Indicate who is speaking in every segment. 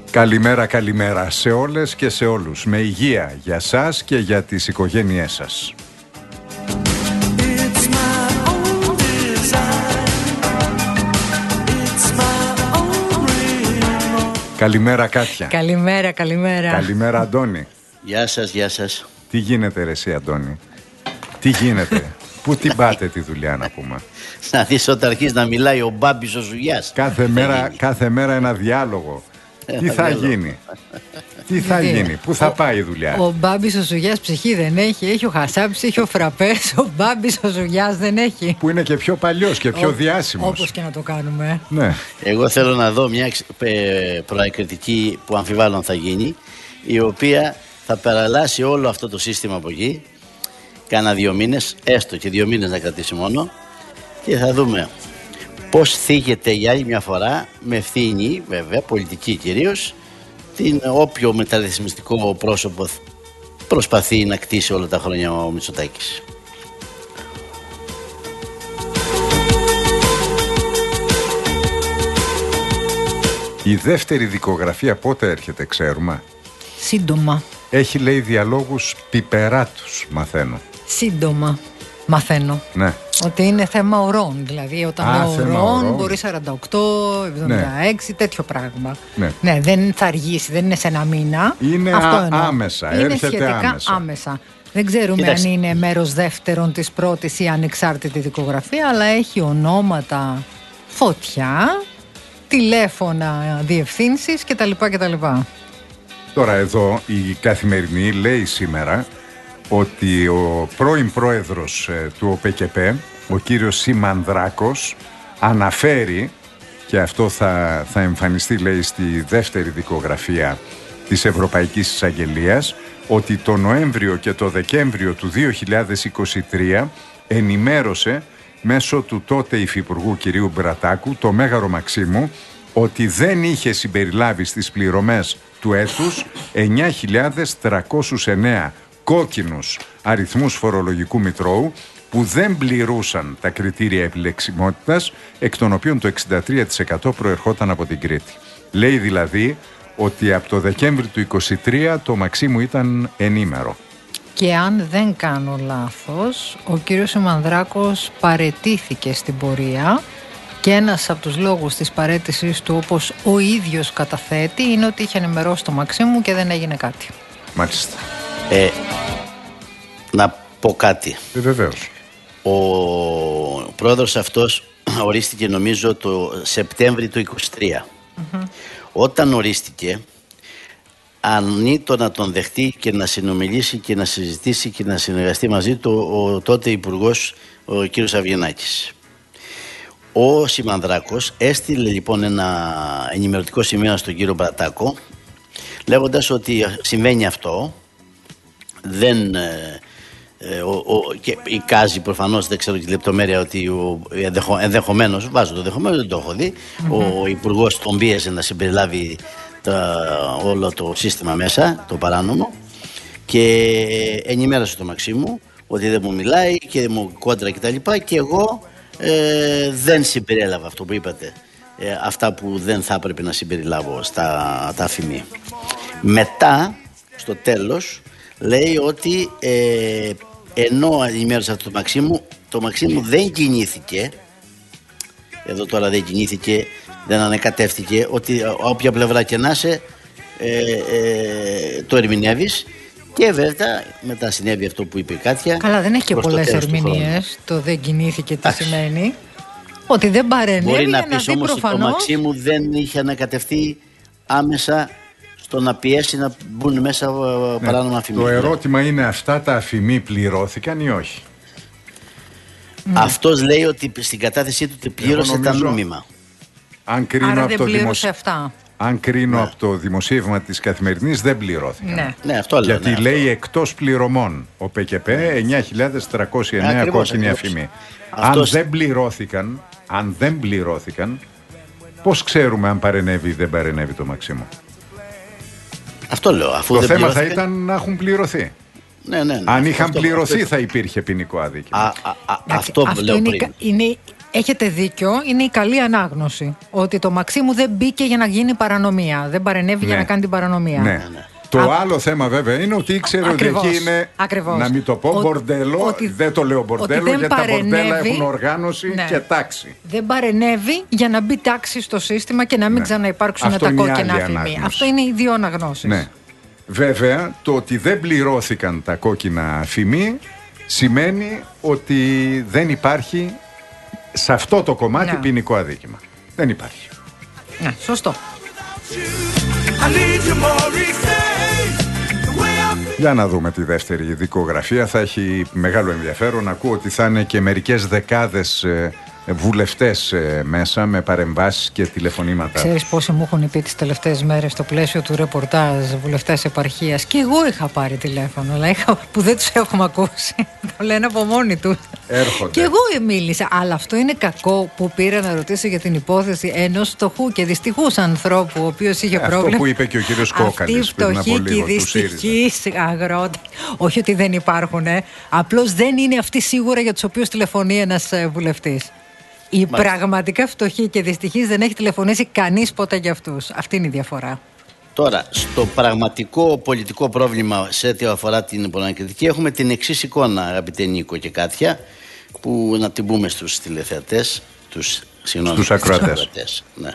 Speaker 1: Καλημέρα, καλημέρα σε όλες και σε όλους. Με υγεία για σας και για τις οικογένειές σας. Καλημέρα, Κάτια.
Speaker 2: Καλημέρα, καλημέρα.
Speaker 1: Καλημέρα, Αντώνη.
Speaker 3: Γεια σας, γεια σας.
Speaker 1: Τι γίνεται ρε εσύ, Αντώνη? Τι γίνεται? Πού την πάτε τη δουλειά, να πούμε?
Speaker 3: Να δεις όταν αρχίζει να μιλάει ο Μπάμπης ο Ζουγιάς.
Speaker 1: Κάθε μέρα ένα διάλογο. Τι θα γίνει? Τι θα γίνει? Πού θα πάει η δουλειά?
Speaker 2: Ο Μπάμπης ο Ζουγιάς ψυχή δεν έχει. Έχει ο Χασάπης, έχει ο Φραπές. Ο Μπάμπης ο Ζουγιάς δεν έχει.
Speaker 1: Που είναι και πιο παλιός και πιο διάσημος.
Speaker 2: Όπως και να το κάνουμε.
Speaker 1: Ναι.
Speaker 3: Εγώ θέλω να δω μια προεκριτική που αμφιβάλλον θα γίνει, η οποία θα παραλλάσει όλο αυτό το σύστημα από εκεί. Κάνα 2 μήνες, έστω και 2 μήνες να κρατήσει μόνο, και θα δούμε πώς θίγεται για άλλη μια φορά, με ευθύνη βέβαια, πολιτική κυρίως, την όποιο μεταρρυθμιστικό πρόσωπο προσπαθεί να κτίσει όλα τα χρόνια ο Μητσοτάκης.
Speaker 1: Η δεύτερη δικογραφία πότε έρχεται, ξέρουμε?
Speaker 2: Σύντομα.
Speaker 1: Έχει, λέει, διαλόγους πιπεράτους, μαθαίνω.
Speaker 2: Σύντομα μαθαίνω.
Speaker 1: Ναι.
Speaker 2: Ότι είναι θέμα ωρών. Δηλαδή όταν με ωρών μπορεί 48, 76, τέτοιο πράγμα. Ναι, δεν θα αργήσει, δεν είναι σε ένα μήνα.
Speaker 1: Είναι άμεσα,
Speaker 2: είναι
Speaker 1: έρχεται
Speaker 2: σχετικά άμεσα. Δεν ξέρουμε αν είναι μέρος δεύτερον της πρώτης ή ανεξάρτητη δικογραφία, αλλά έχει ονόματα, φωτιά, τηλέφωνα διευθύνσεις κτλ.
Speaker 1: Τώρα εδώ η Καθημερινή λέει σήμερα ότι ο πρώην πρόεδρος του ΟΠΚΠ, ο κύριος Σιμανδράκος, αναφέρει, και αυτό θα εμφανιστεί, λέει, στη δεύτερη δικογραφία της Ευρωπαϊκής Εισαγγελίας, ότι το Νοέμβριο και το Δεκέμβριο του 2023 ενημέρωσε μέσω του τότε υφυπουργού κυρίου Μπρατάκου, το Μέγαρο Μαξίμου, ότι δεν είχε συμπεριλάβει στις πληρωμές του έτους 9.309 κόκκινους αριθμούς φορολογικού μητρώου που δεν πληρούσαν τα κριτήρια επιλεξιμότητας, εκ των οποίων το 63% προερχόταν από την Κρήτη. Λέει δηλαδή ότι από το Δεκέμβρη του 2023 το Μαξίμου ήταν ενήμερο.
Speaker 2: Και αν δεν κάνω λάθος, ο κύριος Σιμανδράκος παραιτήθηκε στην πορεία, και ένας από τους λόγους της παραίτησης του, όπως ο ίδιος καταθέτει, είναι ότι είχε ενημερώσει το Μαξίμου και δεν έγινε κάτι.
Speaker 1: Μάλιστα.
Speaker 3: Να πω κάτι.
Speaker 1: Βεβαίως.
Speaker 3: Ο πρόεδρος αυτός ορίστηκε νομίζω το Σεπτέμβρη του 2023. Όταν ορίστηκε, ανήτο να τον δεχτεί και να συνομιλήσει και να συζητήσει και να συνεργαστεί μαζί του ο τότε υπουργός, ο κύριος Αβγενάκης. Ο Σιμανδράκος έστειλε λοιπόν ένα ενημερωτικό σημείο στον κύριο Μπρατάκο, λέγοντας ότι συμβαίνει αυτό, δεν και εικάζει προφανώς, δεν ξέρω τη λεπτομέρεια, ότι ενδεχομένως, βάζω το ενδεχομένως, δεν το έχω δει, ο υπουργός τον πίεζε να συμπεριλάβει όλο το σύστημα μέσα, το παράνομο, και ενημέρωσε το Μαξίμου ότι δεν μου μιλάει και μου κόντρα κτλ. Και εγώ δεν συμπεριέλαβα αυτό που είπατε, αυτά που δεν θα έπρεπε να συμπεριλάβω στα αφημί. Μετά, στο τέλος, λέει ότι ενώ ενημέρωσα το Μαξίμου, το Μαξίμου δεν κινήθηκε, εδώ τώρα δεν κινήθηκε, δεν ανακατεύτηκε, ότι όποια πλευρά και να είσαι το ερμηνεύεις. Και βέβαια μετά συνέβη αυτό που είπε η Κάτια.
Speaker 2: Καλά, δεν έχει και πολλές ερμηνείες. Το δεν κινήθηκε τι σημαίνει? Ότι δεν παρενέβη.
Speaker 3: Μπορεί να πεις όμως ότι το Μαξίμου δεν είχε ανακατευτεί άμεσα στο να πιέσει να μπουν μέσα παράνομα αφημί.
Speaker 1: Το ερώτημα είναι, αυτά τα αφημί πληρώθηκαν ή όχι?
Speaker 3: Αυτός λέει ότι στην κατάθεσή του πλήρωσε τα νόμιμα.
Speaker 1: Αν κρίνω
Speaker 2: άρα
Speaker 1: από
Speaker 2: δεν
Speaker 1: το
Speaker 2: πλήρωσε αυτά.
Speaker 1: Αν κρίνω από το δημοσίευμα της Καθημερινής, δεν πληρώθηκαν.
Speaker 3: Ναι, αυτό λέω.
Speaker 1: Γιατί λέει εκτός πληρωμών ο ΠΚΠ 9.309 κόκκινοι αφημί. Αν δεν πληρώθηκαν, πώς ξέρουμε αν παρενέβη ή δεν παρενέβη το Μαξίμου?
Speaker 3: Αυτό λέω. Αφού
Speaker 1: το
Speaker 3: δεν
Speaker 1: θέμα θα ήταν να έχουν πληρωθεί.
Speaker 3: Ναι.
Speaker 1: Αν είχαν πληρωθεί θα υπήρχε ποινικό αδίκημα.
Speaker 3: Αυτό λέω πριν.
Speaker 2: Είναι Έχετε δίκιο, είναι η καλή ανάγνωση. Ότι το Μαξίμου δεν μπήκε για να γίνει παρανομία. Δεν παρενέβη για να κάνει την παρανομία.
Speaker 1: Ναι. Το άλλο θέμα βέβαια είναι ότι ήξερε ότι εκεί είναι, να μην το πω μπορντέλο, δεν το λέω μπορντέλο γιατί τα μπορντέλα έχουν οργάνωση και τάξη.
Speaker 2: Δεν παρενέβη για να μπει τάξη στο σύστημα και να μην ξαναυπάρξουν τα κόκκινα αφημί. Αυτό είναι οι δύο αναγνώσεις.
Speaker 1: Ναι. Βέβαια, το ότι δεν πληρώθηκαν τα κόκκινα αφημί σημαίνει ότι δεν υπάρχει σε αυτό το κομμάτι ποινικό αδίκημα. Δεν υπάρχει.
Speaker 2: Ναι, σωστό.
Speaker 1: Για να δούμε τη δεύτερη δικογραφία. Θα έχει μεγάλο ενδιαφέρον. Ακούω ότι θα είναι και μερικές δεκάδες βουλευτές μέσα με παρεμβάσεις και τηλεφωνήματα.
Speaker 2: Ξέρεις πόσοι μου έχουν πει τις τελευταίες μέρες στο πλαίσιο του ρεπορτάζ βουλευτές επαρχίας, και εγώ είχα πάρει τηλέφωνο, αλλά που δεν τους έχουμε ακούσει. Το λένε από μόνοι τους.
Speaker 1: Έρχονται.
Speaker 2: Και εγώ μίλησα. Αλλά αυτό είναι κακό που πήρα να ρωτήσω για την υπόθεση ενός φτωχού και δυστυχούς ανθρώπου, ο οποίος είχε πρόβλημα.
Speaker 1: Αυτό που είπε και ο κύριος Κόκαλης πριν από λίγο.
Speaker 2: Αυτή φτωχή και δυστυχής αγρότη. Όχι ότι δεν υπάρχουν. Απλώς δεν είναι αυτοί σίγουρα για τους οποίους τηλεφωνεί ένας βουλευτής. Οι πραγματικά φτωχοί και δυστυχείς δεν έχει τηλεφωνήσει κανείς ποτέ για αυτούς. Αυτή είναι η διαφορά.
Speaker 3: Τώρα, στο πραγματικό πολιτικό πρόβλημα σε ό,τι αφορά την προανακριτική, έχουμε την εξής εικόνα, αγαπητέ Νίκο και Κάτια, που να την πούμε στους τηλεθεατές, στους
Speaker 1: ακροατές.
Speaker 3: Ναι.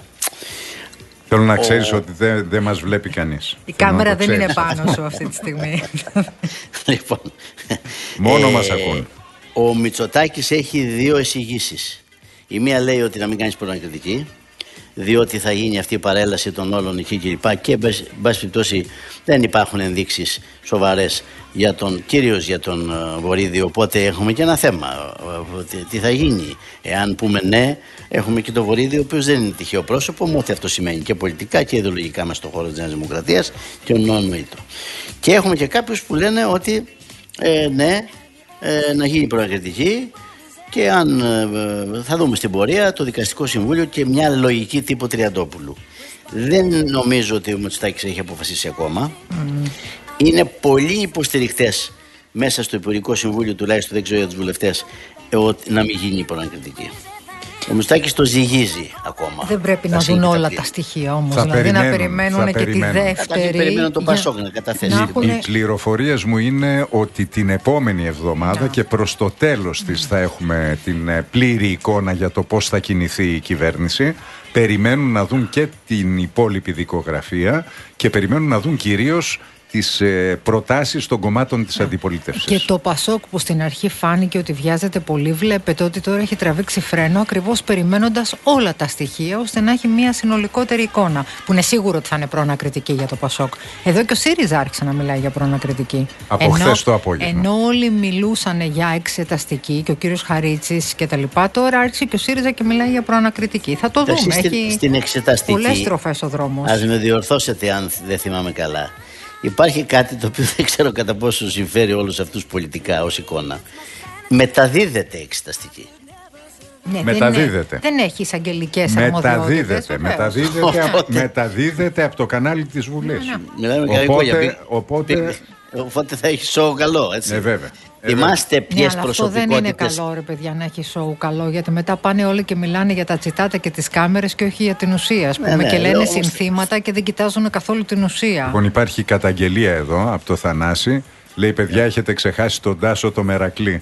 Speaker 1: Θέλω να ξέρεις ότι δεν μας βλέπει κανείς.
Speaker 2: Η κάμερα δεν είναι πάνω σου αυτή τη στιγμή.
Speaker 3: Λοιπόν,
Speaker 1: μόνο μας ακούν.
Speaker 3: Ο Μητσοτάκης έχει δύο εισηγήσεις. Η μία λέει ότι να μην κάνεις προανακριτική, διότι θα γίνει αυτή η παρέλαση των όλων εκεί κλπ. Και εν πάση περιπτώσει δεν υπάρχουν ενδείξεις σοβαρές κυρίως για τον Βορίδη. Οπότε έχουμε και ένα θέμα. Τι θα γίνει? Εάν πούμε ναι, έχουμε και τον Βορίδη, ο οποίος δεν είναι τυχαίο πρόσωπο, με ό,τι αυτό σημαίνει και πολιτικά και ιδεολογικά μας στον χώρο της Νέας Δημοκρατίας και ονονοείτο. Και έχουμε και κάποιους που λένε ότι ναι, να γίνει προανακριτική. Και αν θα δούμε στην πορεία το Δικαστικό Συμβούλιο και μια λογική τύπου Τριαντόπουλου. Δεν νομίζω ότι ο Μητσοτάκης έχει αποφασίσει ακόμα. Είναι πολλοί υποστηρικτές μέσα στο Υπουργικό Συμβούλιο, τουλάχιστον δεν ξέρω για τους βουλευτές, να μην γίνει η προανακριτική. Ο Μητσοτάκης το ζυγίζει ακόμα.
Speaker 2: Δεν πρέπει να δουν όλα τα στοιχεία όμως. Δηλαδή να περιμένουν και τη δεύτερη.
Speaker 3: Περιμένουν τον Πασόκ να καταθέσει.
Speaker 1: Οι πληροφορίες μου είναι ότι την επόμενη εβδομάδα και προς το τέλος της θα έχουμε την πλήρη εικόνα για το πώς θα κινηθεί η κυβέρνηση. Περιμένουν να δουν και την υπόλοιπη δικογραφία και περιμένουν να δουν κυρίως τις προτάσεις των κομμάτων της αντιπολίτευσης.
Speaker 2: Και το Πασόκ που στην αρχή φάνηκε ότι βιάζεται πολύ, βλέπετε ότι τώρα έχει τραβήξει φρένο ακριβώς περιμένοντας όλα τα στοιχεία ώστε να έχει μια συνολικότερη εικόνα. Που είναι σίγουρο ότι θα είναι προανακριτική για το Πασόκ. Εδώ και ο ΣΥΡΙΖΑ άρχισε να μιλάει για προανακριτική.
Speaker 1: Από χθες το απόγευμα.
Speaker 2: Ενώ όλοι μιλούσαν για εξεταστική και ο κύριος Χαρίτσης κτλ. Τώρα άρχισε και ο ΣΥΡΙΖΑ και μιλάει για προανακριτική. Θα το δούμε.
Speaker 3: Στην εξεταστική.
Speaker 2: Πολλές στροφές ο δρόμος.
Speaker 3: Ας με διορθώσετε αν δεν θυμάμαι καλά. Υπάρχει κάτι το οποίο δεν ξέρω κατά πόσο συμφέρει όλους αυτούς πολιτικά ως εικόνα. Μεταδίδεται εξεταστική.
Speaker 2: Ναι,
Speaker 1: μεταδίδεται.
Speaker 2: Δεν έχει εισαγγελικές αρμοδιότητες.
Speaker 1: Μεταδίδεται από το κανάλι της Βουλής.
Speaker 3: Οπότε θα έχει σοου καλό, έτσι.
Speaker 1: Βέβαια.
Speaker 3: Θυμάστε ποιες προσωπικότητες.
Speaker 2: Αυτό δεν είναι καλό, ρε παιδιά, να έχει σοου καλό, γιατί μετά πάνε όλοι και μιλάνε για τα τσιτάτα και τις κάμερες και όχι για την ουσία. Και λένε συνθήματα και δεν κοιτάζουν καθόλου την ουσία.
Speaker 1: Λοιπόν, υπάρχει καταγγελία εδώ από το Θανάση. Λέει, παιδιά, έχετε ξεχάσει τον Τάσο το Μερακλή.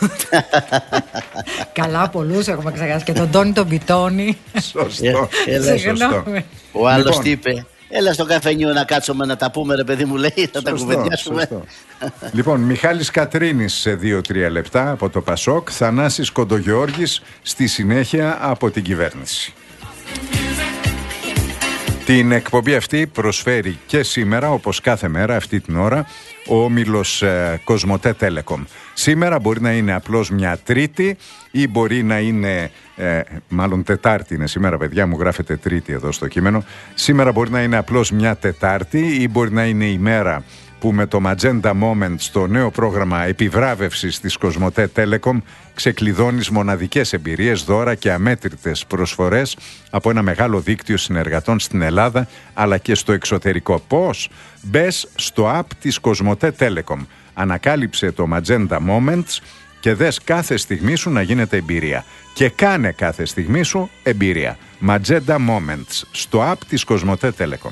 Speaker 2: Καλά, πολλούς έχουμε ξεχάσει. Και τον Τόνι τον Πιτόνι.
Speaker 1: Σωστό.
Speaker 3: Ο άλλος τι είπε? Έλα στο καφενείο να κάτσουμε να τα πούμε, ρε παιδί μου, λέει, θα τα κουβεντιάσουμε.
Speaker 1: Λοιπόν, Μιχάλης Κατρίνης σε 2-3 λεπτά από το Πασόκ, Θανάσης Κοντογιώργης στη συνέχεια από την κυβέρνηση. Την εκπομπή αυτή προσφέρει και σήμερα, όπως κάθε μέρα αυτή την ώρα, ο όμιλος Κοσμοτέ Telecom. Σήμερα μπορεί να είναι απλώς μια Τρίτη ή μπορεί να είναι, μάλλον Τετάρτη είναι σήμερα, παιδιά μου, γράφετε Τρίτη εδώ στο κείμενο. Σήμερα μπορεί να είναι απλώς μια Τετάρτη ή μπορεί να είναι η μέρα που με το Magenta Moment στο νέο πρόγραμμα επιβράβευσης της Κοσμοτέ Telecom ξεκλειδώνεις μοναδικές εμπειρίες, δώρα και αμέτρητες προσφορές από ένα μεγάλο δίκτυο συνεργατών στην Ελλάδα αλλά και στο εξωτερικό. Πώς? Μπες στο app της Κοσμοτέ Telecom. Ανακάλυψε το Magenta Moments και δες κάθε στιγμή σου να γίνεται εμπειρία. Και κάνε κάθε στιγμή σου εμπειρία. Magenta Moments στο app της Κοσμοτέ Telecom.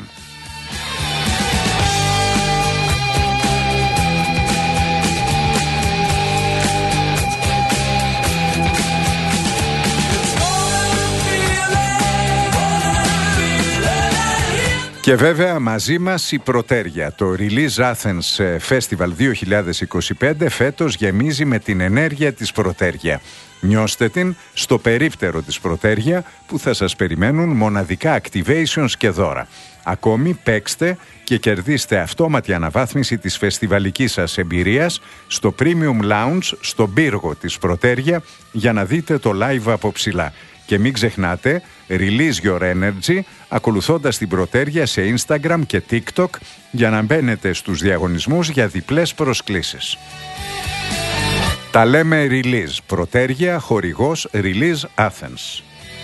Speaker 1: Και βέβαια μαζί μας η Πρωτέρια. Το Release Athens Festival 2025 φέτος γεμίζει με την ενέργεια της Πρωτέρια. Νιώστε την στο περίπτερο της Πρωτέρια που θα σας περιμένουν μοναδικά activations και δώρα. Ακόμη παίξτε και κερδίστε αυτόματη αναβάθμιση της φεστιβαλικής σας εμπειρίας στο Premium Lounge στον πύργο της Πρωτέρια για να δείτε το live από ψηλά. Και μην ξεχνάτε, release your energy ακολουθώντας την Πρωτέρια σε Instagram και TikTok για να μπαίνετε στους διαγωνισμούς για διπλές προσκλήσεις. Τα λέμε Release. Πρωτέρια, χορηγός Release Athens.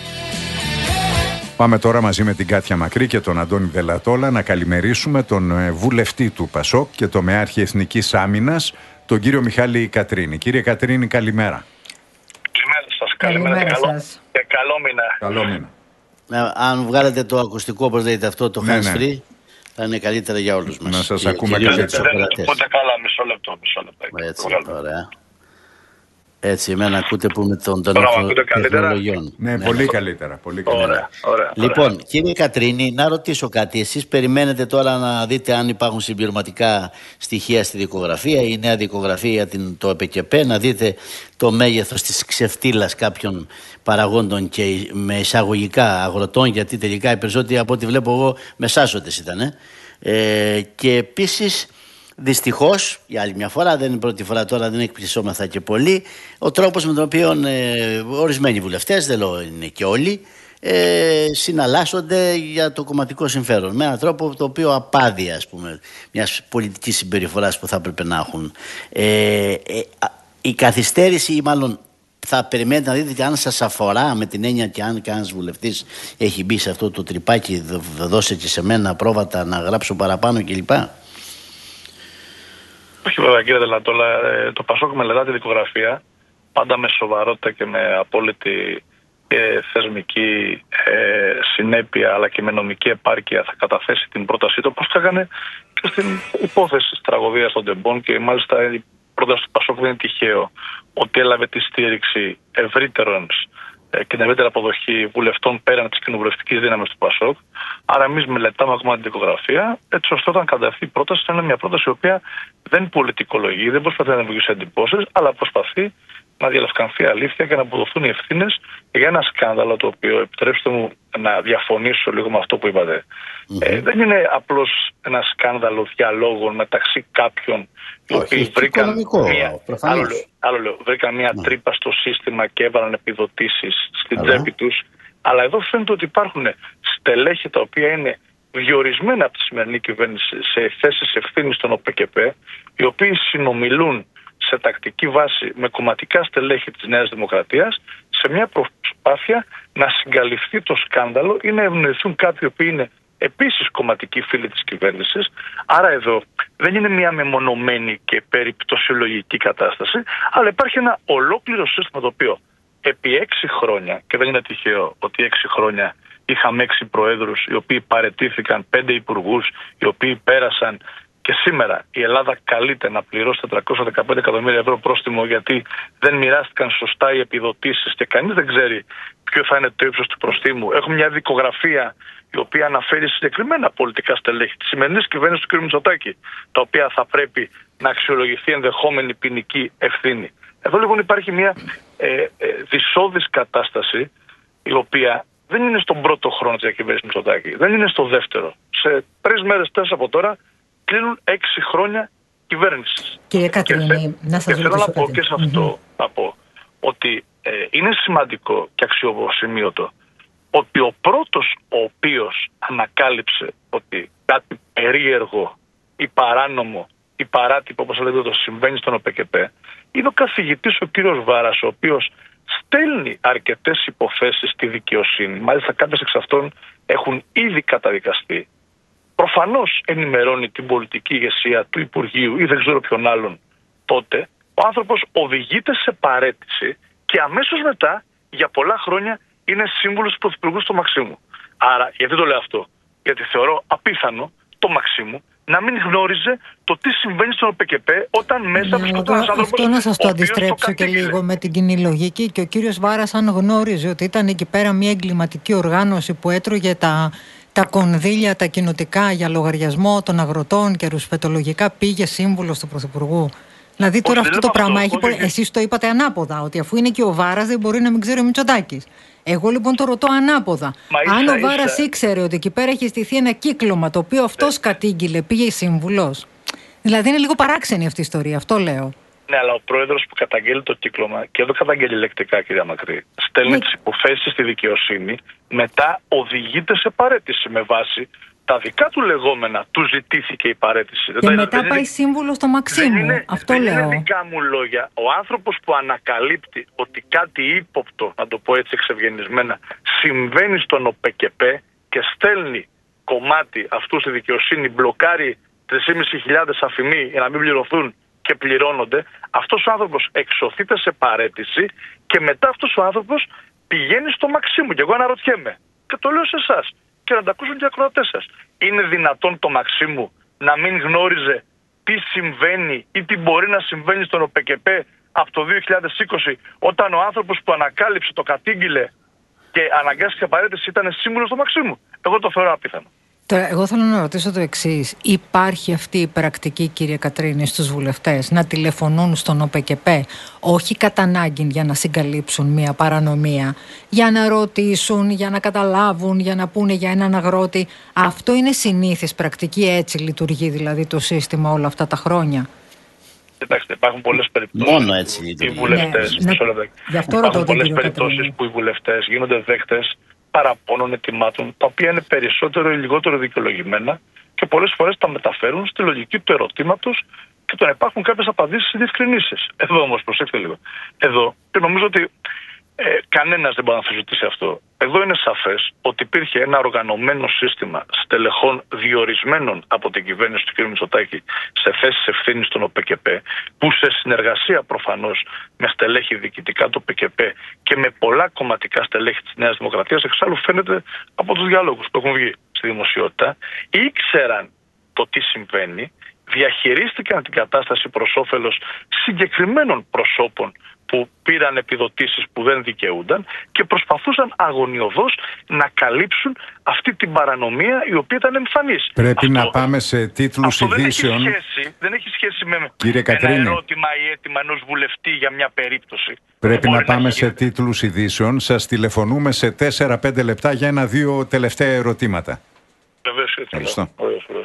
Speaker 1: Πάμε τώρα μαζί με την Κάτια Μακρύ και τον Αντώνη Δελατόλα να καλημερίσουμε τον βουλευτή του ΠΑΣΟΚ και το Μεάρχη Εθνικής Άμυνας, τον κύριο Μιχάλη Κατρίνη. Κύριε Κατρίνη, καλημέρα.
Speaker 2: Καλημέρα
Speaker 4: σας. Και καλό μήνα.
Speaker 1: Καλό μήνα.
Speaker 3: Αν βγάλετε το ακουστικό, όπως λέτε αυτό, το hands free, θα είναι καλύτερα για όλους μας.
Speaker 1: Να σας ακούμε καλύτερα.
Speaker 4: Ακούτε καλά, μισό λεπτό.
Speaker 3: Έτσι, ωραία. Έτσι, εμένα ακούτε που με τον
Speaker 4: τεχνολογιών.
Speaker 1: Ναι, πολύ καλύτερα. Πολύ καλύτερα.
Speaker 4: Ωραία.
Speaker 3: Λοιπόν, κύριε Κατρίνη, να ρωτήσω κάτι. Εσείς περιμένετε τώρα να δείτε αν υπάρχουν συμπληρωματικά στοιχεία στη δικογραφία, η νέα δικογραφία για το ΕΠΚΕΠ, να δείτε το μέγεθος της ξεφτύλας κάποιων παραγόντων και με εισαγωγικά αγροτών, γιατί τελικά οι περισσότεροι από ό,τι βλέπω εγώ μεσάσωτες ήταν. Και επίσης, δυστυχώς, για άλλη μια φορά, δεν είναι πρώτη φορά τώρα, δεν εκπλησόμαθα και πολύ, ο τρόπος με τον οποίο ορισμένοι βουλευτές, δεν λέω είναι και όλοι, συναλλάσσονται για το κομματικό συμφέρον. Με έναν τρόπο το οποίο απάδει, ας πούμε, μιας πολιτικής συμπεριφοράς που θα έπρεπε να έχουν. Η καθυστέρηση, ή μάλλον θα περιμένετε να δείτε και αν σας αφορά, με την έννοια και αν κανένας βουλευτής έχει μπει σε αυτό το τρυπάκι, δώσε και σε μένα πρόβατα να γράψω παραπάνω κλπ.
Speaker 4: Όχι βέβαια κύριε Δελατόλα, το ΠΑΣΟΚ μελετά τη δικογραφία πάντα με σοβαρότητα και με απόλυτη θεσμική συνέπεια, αλλά και με νομική επάρκεια θα καταθέσει την πρότασή του, όπως θα έκανε και στην υπόθεση της τραγωδίας των Τεμπών. Και μάλιστα η πρόταση του ΠΑΣΟΚ δεν είναι τυχαίο ότι έλαβε τη στήριξη ευρύτερων και την ευρύτερη αποδοχή βουλευτών πέραν της κοινοβουλευτικής δύναμης του ΠΑΣΟΚ. Άρα, εμείς μελετάμε ακόμα την δικογραφία, έτσι ώστε όταν καταρθεί η πρόταση, να είναι μια πρόταση η οποία δεν πολιτικολογεί, δεν προσπαθεί να δημιουργήσει εντυπώσεις, αλλά προσπαθεί να διαλευκανθεί αλήθεια και να αποδοθούν οι ευθύνες για ένα σκάνδαλο το οποίο, επιτρέψτε μου να διαφωνήσω λίγο με αυτό που είπατε. Δεν είναι απλώς ένα σκάνδαλο διαλόγων μεταξύ κάποιων οι οποίοι βρήκαν μια τρύπα στο σύστημα και έβαλαν επιδοτήσεις στην τσέπη τους. Αλλά εδώ φαίνεται ότι υπάρχουν στελέχη τα οποία είναι διορισμένα από τη σημερινή κυβέρνηση σε θέσεις ευθύνης των ΟΠΚΠ, οι οποίοι συνομιλούν σε τακτική βάση με κομματικά στελέχη της Νέας Δημοκρατίας σε μια προσπάθεια να συγκαλυφθεί το σκάνδαλο ή να ευνοηθούν κάποιοι οποίοι είναι επίσης κομματικοί φίλοι της κυβέρνησης. Άρα εδώ δεν είναι μια μεμονωμένη και περιπτωσιολογική κατάσταση, αλλά υπάρχει ένα ολόκληρο σύστημα το οποίο επί 6 χρόνια, και δεν είναι τυχαίο ότι 6 χρόνια είχαμε 6 προέδρους οι οποίοι παραιτήθηκαν, 5 υπουργούς οι οποίοι πέρασαν, και σήμερα η Ελλάδα καλείται να πληρώσει 415 εκατομμύρια ευρώ πρόστιμο γιατί δεν μοιράστηκαν σωστά οι επιδοτήσεις και κανείς δεν ξέρει ποιο θα είναι το ύψος του προστίμου. Έχουμε μια δικογραφία η οποία αναφέρει συγκεκριμένα πολιτικά στελέχη της σημερινής κυβέρνησης του κ. Μητσοτάκη, τα οποία θα πρέπει να αξιολογηθεί ενδεχόμενη ποινική ευθύνη. Εδώ λοιπόν υπάρχει μια δυσόδης κατάσταση, η οποία δεν είναι στον πρώτο χρόνο της διακυβέρνησης Μητσοτάκη, δεν είναι στο δεύτερο. Σε 3 μέρες, 4 από τώρα, κλείνουν 6 χρόνια κυβέρνησης.
Speaker 2: Κύριε Κατρίνη, να σας ρωτήσω
Speaker 4: θέλω να πω και σε αυτό να πω ότι είναι σημαντικό και αξιοσημείωτο ότι ο πρώτος ο οποίος ανακάλυψε ότι κάτι περίεργο ή παράνομο ή παράτυπο, όπως λέτε, το συμβαίνει στον ΟΠΚΠ, είναι ο καθηγητής ο κύριος Βάρας, ο οποίος στέλνει αρκετές υποθέσεις στη δικαιοσύνη. Μάλιστα κάποιες εξ αυτών έχουν ήδη καταδικαστεί. Προφανώς ενημερώνει την πολιτική ηγεσία του Υπουργείου ή δεν ξέρω ποιον άλλον τότε, Ο άνθρωπος οδηγείται σε παραίτηση και αμέσως μετά για πολλά χρόνια είναι σύμβουλος του Πρωθυπουργού στο Μαξίμου. Άρα, γιατί το λέω αυτό? Γιατί θεωρώ απίθανο το Μαξίμου να μην γνώριζε το τι συμβαίνει στον ΟΠΚΠ όταν μέσα βρισκόταν ένας άνθρωπος.
Speaker 2: Αυτό να σας το αντιστρέψω και λίγο με την κοινή λογική. Και ο κύριος Βάρας, αν γνώριζε ότι ήταν εκεί πέρα μια εγκληματική οργάνωση που έτρωγε τα κονδύλια, τα κοινοτικά για λογαριασμό των αγροτών και ρουσφετολογικά, πήγε σύμβουλος του Πρωθυπουργού. Δηλαδή τώρα αυτό το πράγμα εσείς το είπατε ανάποδα, ότι αφού είναι και ο Βάρας δεν μπορεί να μην ξέρει ο Μητσοτάκης. Εγώ λοιπόν το ρωτώ ανάποδα. Αν ο Βάρας ήξερε ότι εκεί πέρα έχει στηθεί ένα κύκλωμα το οποίο αυτός κατήγγειλε, πήγε σύμβουλος. Δηλαδή είναι λίγο παράξενη αυτή η ιστορία, αυτό λέω.
Speaker 4: Ναι, αλλά ο πρόεδρος που καταγγέλει το κύκλωμα, και εδώ καταγγέλει λεκτικά, κυρία Μακρύ, στέλνει τις υποθέσεις στη δικαιοσύνη, μετά οδηγείται σε παραίτηση με βάση τα δικά του λεγόμενα. Του ζητήθηκε η παραίτηση.
Speaker 2: Και μετά πάει σύμβουλο στο Μαξίμου. Αυτό λέω.
Speaker 4: Δεν είναι δικά μου λόγια. Ο άνθρωπος που ανακαλύπτει ότι κάτι ύποπτο, να το πω έτσι εξευγενισμένα, συμβαίνει στον ΟΠΚΠ και στέλνει κομμάτι αυτού στη δικαιοσύνη, μπλοκάρει 3.500 αφημοί για να μην πληρωθούν και πληρώνονται, αυτός ο άνθρωπος εξωθείται σε παραίτηση και μετά αυτός ο άνθρωπος πηγαίνει στο Μαξίμου. Και εγώ αναρωτιέμαι, και το λέω σε εσάς και να τα ακούσουν και οι ακροατές σας, είναι δυνατόν το Μαξίμου να μην γνώριζε τι συμβαίνει ή τι μπορεί να συμβαίνει στον ΟΠΚΠ από το 2020, όταν ο άνθρωπος που ανακάλυψε, το κατήγγειλε και αναγκάστηκε παραίτηση ήταν σύμβουλος του Μαξίμου? Εγώ το θεωρώ απίθανο.
Speaker 2: Τώρα, εγώ θέλω να ρωτήσω το εξής. Υπάρχει αυτή η πρακτική, κύριε Κατρίνη, στους βουλευτές να τηλεφωνούν στον ΟΠΚΠ, όχι κατά ανάγκη για να συγκαλύψουν μια παρανομία, για να ρωτήσουν, για να καταλάβουν, για να πούνε για έναν αγρότη? Αυτό είναι συνήθις πρακτική, έτσι λειτουργεί δηλαδή το σύστημα όλα αυτά τα χρόνια?
Speaker 4: Κοιτάξτε, υπάρχουν πολλές περιπτώσεις.
Speaker 3: Μόνο έτσι λειτουργεί.
Speaker 4: Υπάρχουν πολλές περιπτώσεις που οι βουλευτές γίνονται δέχτες παραπώνων, ετοιμάτων, τα οποία είναι περισσότερο ή λιγότερο δικαιολογημένα και πολλές φορές τα μεταφέρουν στη λογική του ερωτήματος και το να υπάρχουν κάποιες απαντήσεις ή διευκρινήσεις. Εδώ όμως, προσέξτε λίγο. Εδώ, και νομίζω ότι κανένας δεν μπορεί να αμφισβητήσει αυτό. Εδώ είναι σαφές ότι υπήρχε ένα οργανωμένο σύστημα στελεχών διορισμένων από την κυβέρνηση του κ. Μητσοτάκη σε θέσεις ευθύνης στον ΟΠΚΠ, που σε συνεργασία προφανώς με στελέχη διοικητικά του ΟΠΚΠ και με πολλά κομματικά στελέχη της Νέας Δημοκρατίας, εξάλλου φαίνεται από τους διάλογους που έχουν βγει στη δημοσιότητα, ήξεραν το τι συμβαίνει, διαχειρίστηκαν την κατάσταση προς όφελος συγκεκριμένων προσώπων που πήραν επιδοτήσεις που δεν δικαιούνταν και προσπαθούσαν αγωνιωδώς να καλύψουν αυτή την παρανομία η οποία ήταν εμφανής.
Speaker 1: Πρέπει να πάμε σε τίτλους ειδήσεων.
Speaker 4: Δεν έχει σχέση με
Speaker 1: ένα
Speaker 4: ερώτημα ή αίτημα ενός βουλευτή για μια περίπτωση.
Speaker 1: Πρέπει να πάμε σε τίτλους ειδήσεων. Σας τηλεφωνούμε σε 4-5 λεπτά για 1-2 τελευταία ερωτήματα.
Speaker 4: Βεβαίως.
Speaker 1: Ευχαριστώ.